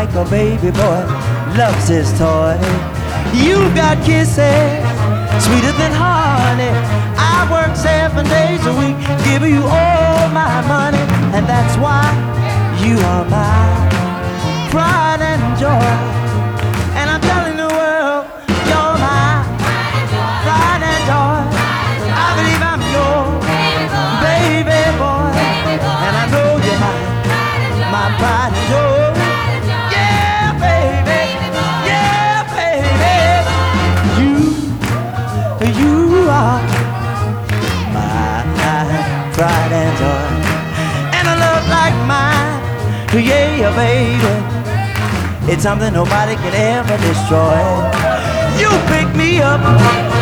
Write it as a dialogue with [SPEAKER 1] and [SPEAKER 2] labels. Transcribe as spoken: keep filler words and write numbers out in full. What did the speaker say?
[SPEAKER 1] like a baby boy loves his toy. You've got kisses sweeter than honey. I work seven days a week, give you all my money, and that's why you are my pride and joy. And I'm telling the world, you're my pride and joy. I believe I'm your baby boy, and I know you're my my pride and joy. Yeah, baby, yeah, baby, you, you are my pride and joy. And a love like mine, yeah, baby, it's something nobody can ever destroy. You pick me up